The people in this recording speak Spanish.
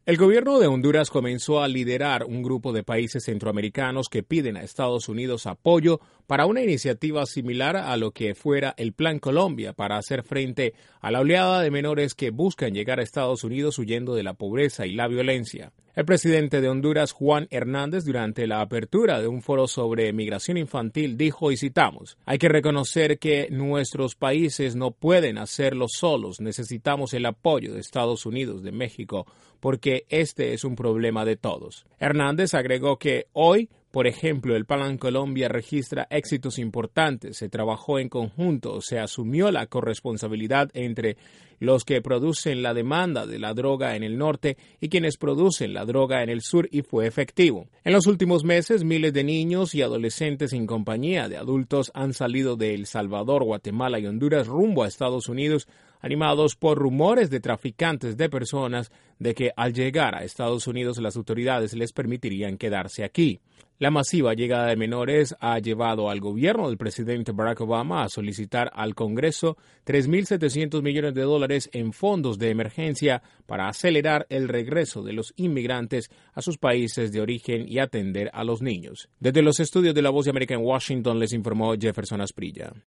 El gobierno de Honduras comenzó a liderar un grupo de países centroamericanos que piden a Estados Unidos apoyo para una iniciativa similar a lo que fuera el Plan Colombia para hacer frente a la oleada de menores que buscan llegar a Estados Unidos huyendo de la pobreza y la violencia. El presidente de Honduras, Juan Hernández, durante la apertura de un foro sobre migración infantil, dijo, y citamos, «Hay que reconocer que nuestros países no pueden hacerlo solos. Necesitamos el apoyo de Estados Unidos, de México, porque este es un problema de todos». Hernández agregó que hoy, por ejemplo, el Plan Colombia registra éxitos importantes, se trabajó en conjunto, se asumió la corresponsabilidad entre los que producen la demanda de la droga en el norte y quienes producen la droga en el sur y fue efectivo. En los últimos meses, miles de niños y adolescentes en compañía de adultos han salido de El Salvador, Guatemala y Honduras rumbo a Estados Unidos, animados por rumores de traficantes de personas de que al llegar a Estados Unidos las autoridades les permitirían quedarse aquí. La masiva llegada de menores ha llevado al gobierno del presidente Barack Obama a solicitar al Congreso $3.700 millones en fondos de emergencia para acelerar el regreso de los inmigrantes a sus países de origen y atender a los niños. Desde los estudios de La Voz de América en Washington les informó Jefferson Asprilla.